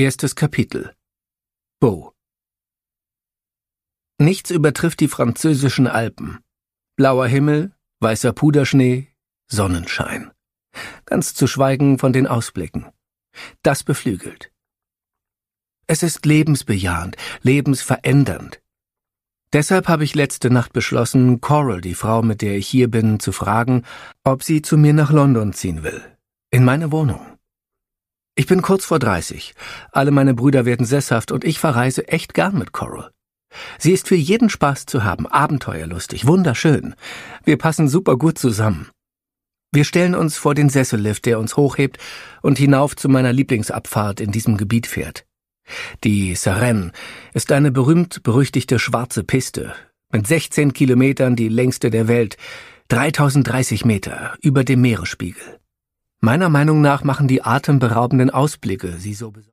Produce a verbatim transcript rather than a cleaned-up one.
Erstes Kapitel. Beau. Nichts übertrifft die französischen Alpen. Blauer Himmel, weißer Puderschnee, Sonnenschein. Ganz zu schweigen von den Ausblicken. Das beflügelt. Es ist lebensbejahend, lebensverändernd. Deshalb habe ich letzte Nacht beschlossen, Coral, die Frau, mit der ich hier bin, zu fragen, ob sie zu mir nach London ziehen will. In meine Wohnung. Ich bin kurz vor dreißig. Alle meine Brüder werden sesshaft und ich verreise echt gern mit Coral. Sie ist für jeden Spaß zu haben, abenteuerlustig, wunderschön. Wir passen super gut zusammen. Wir stellen uns vor den Sessellift, der uns hochhebt und hinauf zu meiner Lieblingsabfahrt in diesem Gebiet fährt. Die Sarenne ist eine berühmt-berüchtigte schwarze Piste, mit sechzehn Kilometern die längste der Welt, dreitausenddreißig Meter über dem Meeresspiegel. Meiner Meinung nach machen die atemberaubenden Ausblicke sie so besonders.